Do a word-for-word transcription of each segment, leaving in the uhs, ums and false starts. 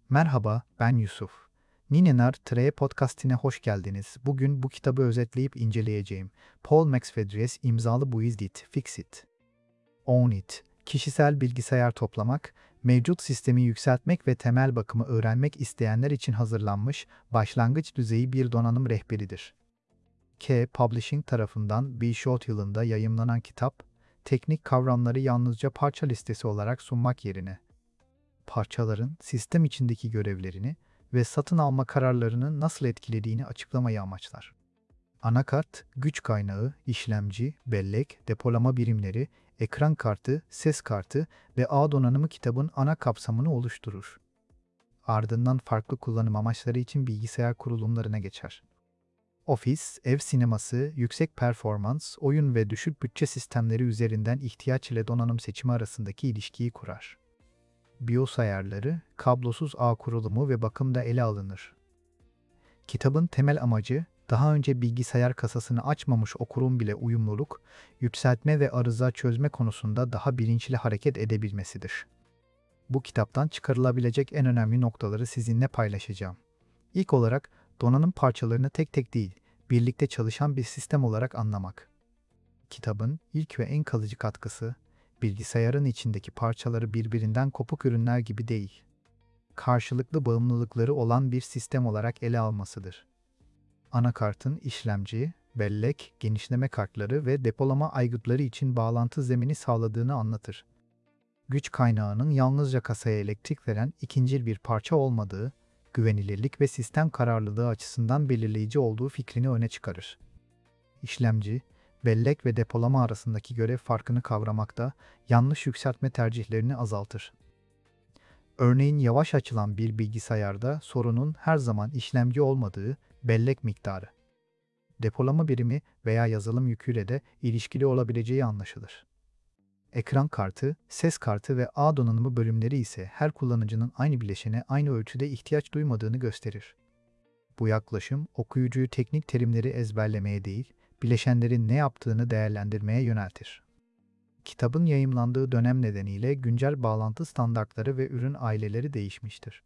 Merhaba, ben Yusuf. Ninenar Tre Podcast'ine hoş geldiniz. Bugün bu kitabı özetleyip inceleyeceğim. Paul McFedries imzalı bu It, Fix It, Own It, kişisel bilgisayar toplamak, mevcut sistemi yükseltmek ve temel bakımı öğrenmek isteyenler için hazırlanmış başlangıç düzeyi bir donanım rehberidir. K Publishing tarafından B. Short yılında yayımlanan kitap, teknik kavramları yalnızca parça listesi olarak sunmak yerine, parçaların sistem içindeki görevlerini ve satın alma kararlarını nasıl etkilediğini açıklamayı amaçlar. Anakart, güç kaynağı, işlemci, bellek, depolama birimleri, ekran kartı, ses kartı ve ağ donanımı kitabın ana kapsamını oluşturur. Ardından farklı kullanım amaçları için bilgisayar kurulumlarına geçer. Ofis, ev sineması, yüksek performans, oyun ve düşük bütçe sistemleri üzerinden ihtiyaç ile donanım seçimi arasındaki ilişkiyi kurar. BIOS ayarları, kablosuz ağ kurulumu ve bakım da ele alınır. Kitabın temel amacı, daha önce bilgisayar kasasını açmamış okurun bile uyumluluk, yükseltme ve arıza çözme konusunda daha bilinçli hareket edebilmesidir. Bu kitaptan çıkarılabilecek en önemli noktaları sizinle paylaşacağım. İlk olarak, donanım parçalarını tek tek değil, birlikte çalışan bir sistem olarak anlamak. Kitabın ilk ve en kalıcı katkısı, bilgisayarın içindeki parçaları birbirinden kopuk ürünler gibi değil, karşılıklı bağımlılıkları olan bir sistem olarak ele almasıdır. Anakartın işlemci, bellek, genişleme kartları ve depolama aygıtları için bağlantı zemini sağladığını anlatır. Güç kaynağının yalnızca kasaya elektrik veren ikincil bir parça olmadığı, güvenilirlik ve sistem kararlılığı açısından belirleyici olduğu fikrini öne çıkarır. İşlemci, bellek ve depolama arasındaki görev farkını kavramakta, yanlış yükseltme tercihlerini azaltır. Örneğin yavaş açılan bir bilgisayarda sorunun her zaman işlemci olmadığı, bellek miktarı, depolama birimi veya yazılım yüküyle de ilişkili olabileceği anlaşılır. Ekran kartı, ses kartı ve ağ donanımı bölümleri ise her kullanıcının aynı bileşene aynı ölçüde ihtiyaç duymadığını gösterir. Bu yaklaşım, okuyucuyu teknik terimleri ezberlemeye değil, bileşenlerin ne yaptığını değerlendirmeye yöneltir. Kitabın yayımlandığı dönem nedeniyle güncel bağlantı standartları ve ürün aileleri değişmiştir.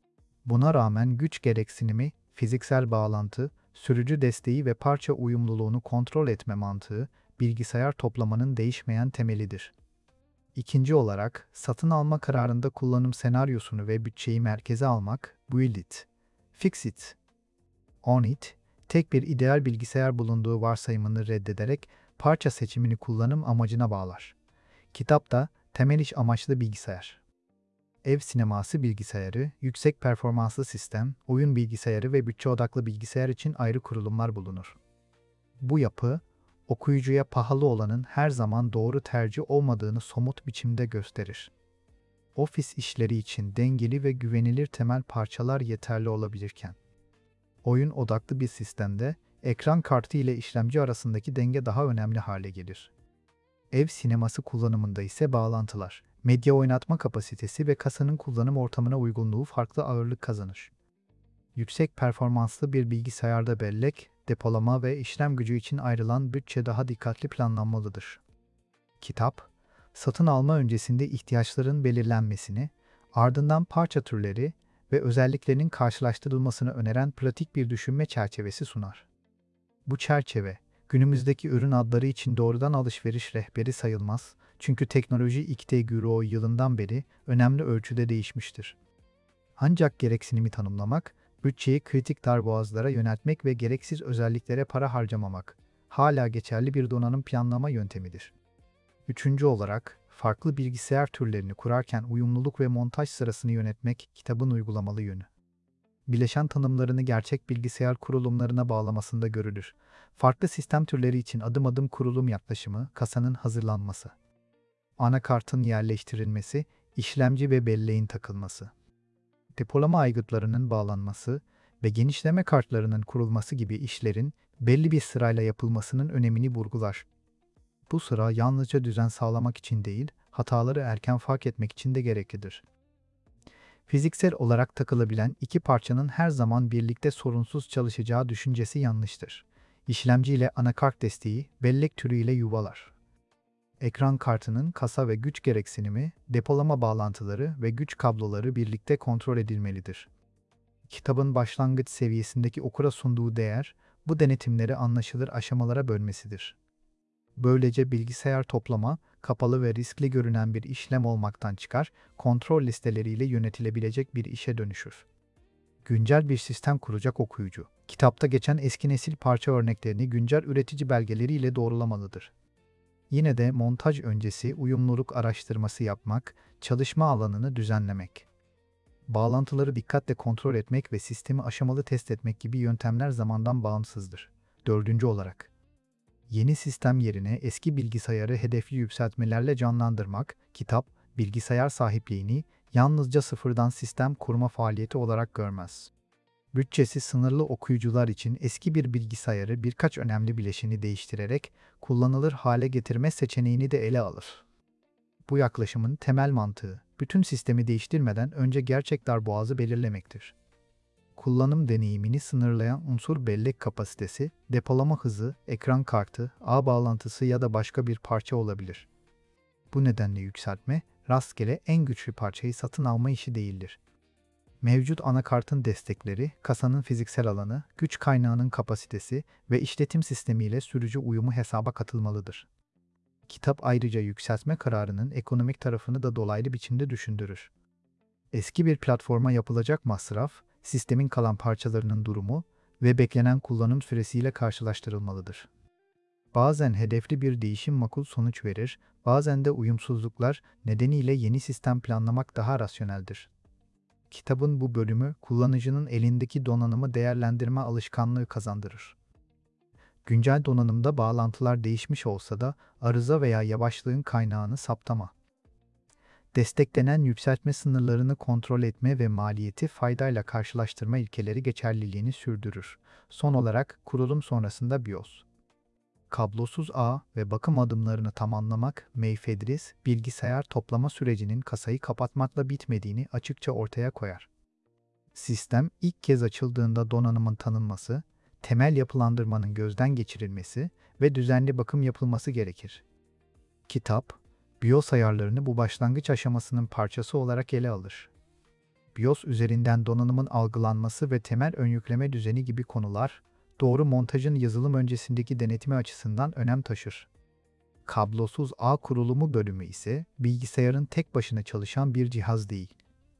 Buna rağmen güç gereksinimi, fiziksel bağlantı, sürücü desteği ve parça uyumluluğunu kontrol etme mantığı, bilgisayar toplamanın değişmeyen temelidir. İkinci olarak, satın alma kararında kullanım senaryosunu ve bütçeyi merkeze almak, Build It, Fix It, Own It, tek bir ideal bilgisayar bulunduğu varsayımını reddederek parça seçimini kullanım amacına bağlar. Kitapta temel iş amaçlı bilgisayar, ev sineması bilgisayarı, yüksek performanslı sistem, oyun bilgisayarı ve bütçe odaklı bilgisayar için ayrı kurulumlar bulunur. Bu yapı, okuyucuya pahalı olanın her zaman doğru tercih olmadığını somut biçimde gösterir. Ofis işleri için dengeli ve güvenilir temel parçalar yeterli olabilirken, oyun odaklı bir sistemde ekran kartı ile işlemci arasındaki denge daha önemli hale gelir. Ev sineması kullanımında ise bağlantılar, medya oynatma kapasitesi ve kasanın kullanım ortamına uygunluğu farklı ağırlık kazanır. Yüksek performanslı bir bilgisayarda bellek, depolama ve işlem gücü için ayrılan bütçe daha dikkatli planlanmalıdır. Kitap, satın alma öncesinde ihtiyaçların belirlenmesini, ardından parça türleri ve özelliklerinin karşılaştırılmasını öneren pratik bir düşünme çerçevesi sunar. Bu çerçeve, günümüzdeki ürün adları için doğrudan alışveriş rehberi sayılmaz, çünkü teknoloji ilk Euro yılından beri önemli ölçüde değişmiştir. Ancak gereksinimi tanımlamak, bütçeyi kritik darboğazlara yöneltmek ve gereksiz özelliklere para harcamamak, hala geçerli bir donanım planlama yöntemidir. Üçüncü olarak, farklı bilgisayar türlerini kurarken uyumluluk ve montaj sırasını yönetmek kitabın uygulamalı yönü. Bileşen tanımlarını gerçek bilgisayar kurulumlarına bağlamasında görülür. Farklı sistem türleri için adım adım kurulum yaklaşımı, kasanın hazırlanması, anakartın yerleştirilmesi, işlemci ve belleğin takılması, depolama aygıtlarının bağlanması ve genişleme kartlarının kurulması gibi işlerin belli bir sırayla yapılmasının önemini vurgular. Bu sıra yalnızca düzen sağlamak için değil, hataları erken fark etmek için de gereklidir. Fiziksel olarak takılabilen iki parçanın her zaman birlikte sorunsuz çalışacağı düşüncesi yanlıştır. İşlemci ile anakart desteği, bellek türü ile yuvalar, ekran kartının kasa ve güç gereksinimi, depolama bağlantıları ve güç kabloları birlikte kontrol edilmelidir. Kitabın başlangıç seviyesindeki okura sunduğu değer, bu denetimleri anlaşılır aşamalara bölmesidir. Böylece bilgisayar toplama, kapalı ve riskli görünen bir işlem olmaktan çıkar, kontrol listeleriyle yönetilebilecek bir işe dönüşür. Güncel bir sistem kuracak okuyucu, kitapta geçen eski nesil parça örneklerini güncel üretici belgeleriyle doğrulamalıdır. Yine de montaj öncesi uyumluluk araştırması yapmak, çalışma alanını düzenlemek, bağlantıları dikkatle kontrol etmek ve sistemi aşamalı test etmek gibi yöntemler zamandan bağımsızdır. Dördüncü olarak, yeni sistem yerine eski bilgisayarı hedefli yükseltmelerle canlandırmak, kitap, bilgisayar sahipliğini yalnızca sıfırdan sistem kurma faaliyeti olarak görmez. Bütçesi sınırlı okuyucular için eski bir bilgisayarı birkaç önemli bileşeni değiştirerek kullanılır hale getirme seçeneğini de ele alır. Bu yaklaşımın temel mantığı, bütün sistemi değiştirmeden önce gerçek darboğazı belirlemektir. Kullanım deneyimini sınırlayan unsur bellek kapasitesi, depolama hızı, ekran kartı, ağ bağlantısı ya da başka bir parça olabilir. Bu nedenle yükseltme, rastgele en güçlü parçayı satın alma işi değildir. Mevcut anakartın destekleri, kasanın fiziksel alanı, güç kaynağının kapasitesi ve işletim sistemiyle sürücü uyumu hesaba katılmalıdır. Kitap ayrıca yükseltme kararının ekonomik tarafını da dolaylı biçimde düşündürür. Eski bir platforma yapılacak masraf, sistemin kalan parçalarının durumu ve beklenen kullanım süresiyle karşılaştırılmalıdır. Bazen hedefli bir değişim makul sonuç verir, bazen de uyumsuzluklar nedeniyle yeni sistem planlamak daha rasyoneldir. Kitabın bu bölümü, kullanıcının elindeki donanımı değerlendirme alışkanlığı kazandırır. Güncel donanımda bağlantılar değişmiş olsa da arıza veya yavaşlığın kaynağını saptama. Desteklenen yükseltme sınırlarını kontrol etme ve maliyeti faydayla karşılaştırma ilkeleri geçerliliğini sürdürür. Son olarak kurulum sonrasında BIOS, kablosuz ağ ve bakım adımlarını tamamlamak, Mayfedris, bilgisayar toplama sürecinin kasayı kapatmakla bitmediğini açıkça ortaya koyar. Sistem ilk kez açıldığında donanımın tanınması, temel yapılandırmanın gözden geçirilmesi ve düzenli bakım yapılması gerekir. Kitap, BIOS ayarlarını bu başlangıç aşamasının parçası olarak ele alır. BIOS üzerinden donanımın algılanması ve temel önyükleme düzeni gibi konular, doğru montajın yazılım öncesindeki denetimi açısından önem taşır. Kablosuz ağ kurulumu bölümü ise bilgisayarın tek başına çalışan bir cihaz değil,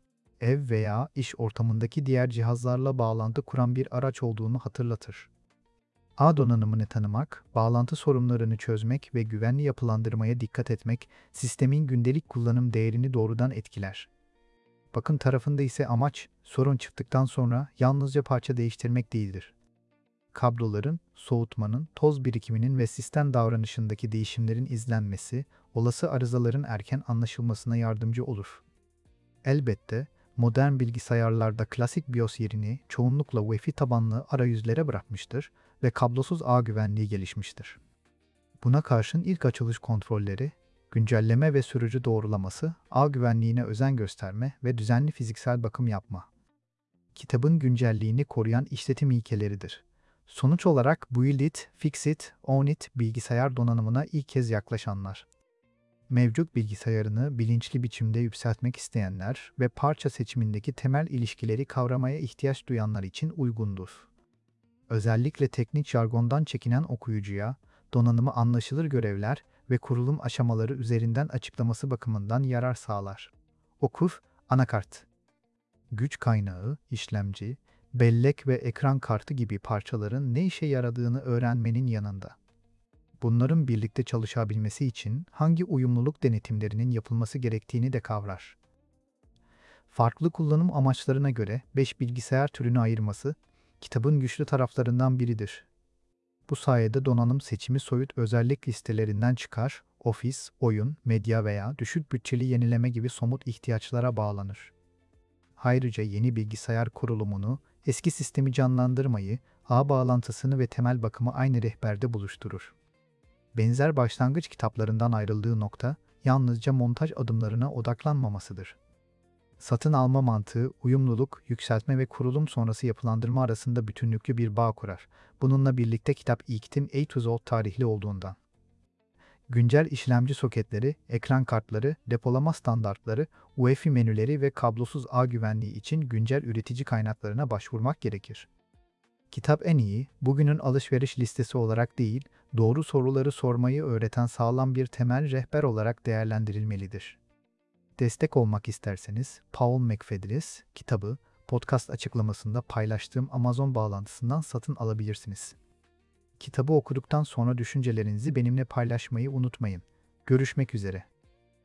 ev veya iş ortamındaki diğer cihazlarla bağlantı kuran bir araç olduğunu hatırlatır. Ağ donanımını tanımak, bağlantı sorunlarını çözmek ve güvenli yapılandırmaya dikkat etmek, sistemin gündelik kullanım değerini doğrudan etkiler. Bakım tarafında ise amaç, sorun çıktıktan sonra yalnızca parça değiştirmek değildir. Kabloların, soğutmanın, toz birikiminin ve sistem davranışındaki değişimlerin izlenmesi, olası arızaların erken anlaşılmasına yardımcı olur. Elbette, modern bilgisayarlarda klasik BIOS yerini çoğunlukla Wi-Fi tabanlı arayüzlere bırakmıştır ve kablosuz ağ güvenliği gelişmiştir. Buna karşın ilk açılış kontrolleri, güncelleme ve sürücü doğrulaması, ağ güvenliğine özen gösterme ve düzenli fiziksel bakım yapma, kitabın güncelliğini koruyan işletim ilkeleridir. Sonuç olarak Build It, Fix It, Own It bilgisayar donanımına ilk kez yaklaşanlar, mevcut bilgisayarını bilinçli biçimde yükseltmek isteyenler ve parça seçimindeki temel ilişkileri kavramaya ihtiyaç duyanlar için uygundur. Özellikle teknik jargondan çekinen okuyucuya, donanımı anlaşılır görevler ve kurulum aşamaları üzerinden açıklaması bakımından yarar sağlar. Okur, anakart, güç kaynağı, işlemci, bellek ve ekran kartı gibi parçaların ne işe yaradığını öğrenmenin yanında, bunların birlikte çalışabilmesi için hangi uyumluluk denetimlerinin yapılması gerektiğini de kavrar. Farklı kullanım amaçlarına göre beş bilgisayar türünü ayırması, kitabın güçlü taraflarından biridir. Bu sayede donanım seçimi soyut özellik listelerinden çıkar, ofis, oyun, medya veya düşük bütçeli yenileme gibi somut ihtiyaçlara bağlanır. Ayrıca yeni bilgisayar kurulumunu, eski sistemi canlandırmayı, ağ bağlantısını ve temel bakımı aynı rehberde buluşturur. Benzer başlangıç kitaplarından ayrıldığı nokta, yalnızca montaj adımlarına odaklanmamasıdır. Satın alma mantığı, uyumluluk, yükseltme ve kurulum sonrası yapılandırma arasında bütünlüklü bir bağ kurar. Bununla birlikte kitap ilk tim A to Z tarihli olduğundan, Güncel işlemci soketleri, ekran kartları, depolama standartları, U E F I menüleri ve kablosuz ağ güvenliği için güncel üretici kaynaklarına başvurmak gerekir. Kitap en iyi, bugünün alışveriş listesi olarak değil, doğru soruları sormayı öğreten sağlam bir temel rehber olarak değerlendirilmelidir. Destek olmak isterseniz, Paul McFedries kitabı, podcast açıklamasında paylaştığım Amazon bağlantısından satın alabilirsiniz. Kitabı okuduktan sonra düşüncelerinizi benimle paylaşmayı unutmayın. Görüşmek üzere.